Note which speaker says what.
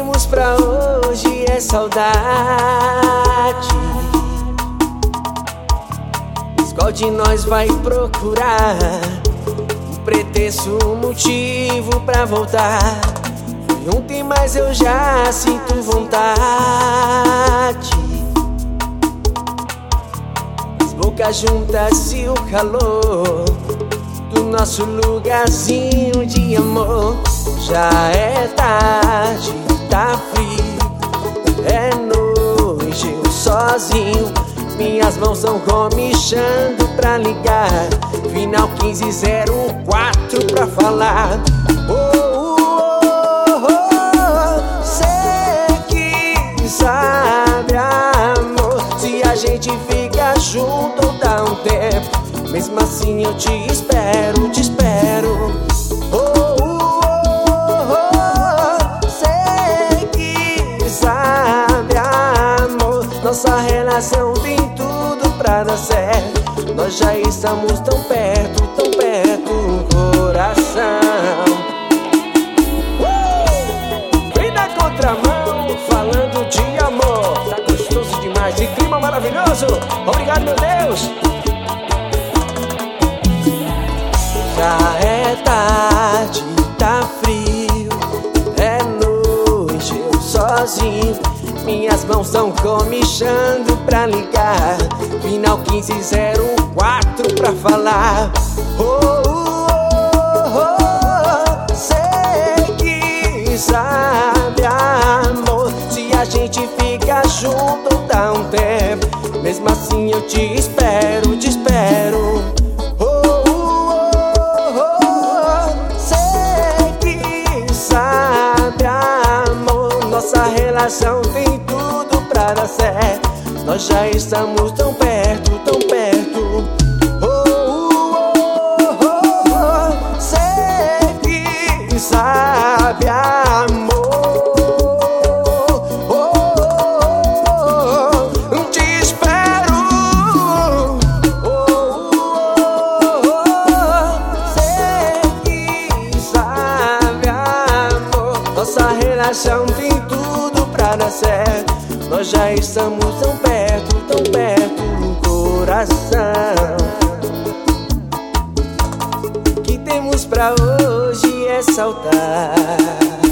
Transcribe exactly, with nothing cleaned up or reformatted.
Speaker 1: temos pra hoje é saudade. Mas qual de nós vai procurar um pretexto, um motivo pra voltar? Foi ontem, mas eu já sinto vontade. As bocas juntas e o calor do nosso lugarzinho de amor. Já é tarde, tá frio, é noite, eu sozinho. Minhas mãos tão comichando pra ligar final quinze zero quatro pra falar. Oh, oh, oh, cê que sabe, amor, se a gente fica junto ou dá um tempo. Mesmo assim eu te espero, te espero. Oh, nossa relação tem tudo pra dar certo. Nós já estamos tão perto, tão perto, coração. uh! Vem na contramão, falando de amor. Tá gostoso demais, de clima maravilhoso. Obrigado, meu Deus. Já é tarde, tá frio, é noite, eu sozinho. Minhas mãos tão comichando pra ligar final quinze zero quatro pra falar. Oh, oh, oh, cê que sabe, amor, se a gente fica junto ou dá um tempo. Mesmo assim eu te espero, te espero. Oh, oh, oh, cê que sabe, amor, nossa relação tem tudo pra dar certo. Nós já estamos tão perto, tão perto. Oh, oh, oh, oh, cê que sabe, amor. Oh, oh, oh, te espero. Oh, oh, oh, cê que sabe, amor, nossa relação tem tudo pra dar certo. Nós já estamos tão perto, tão perto, coração. O que temos pra hoje é saudade.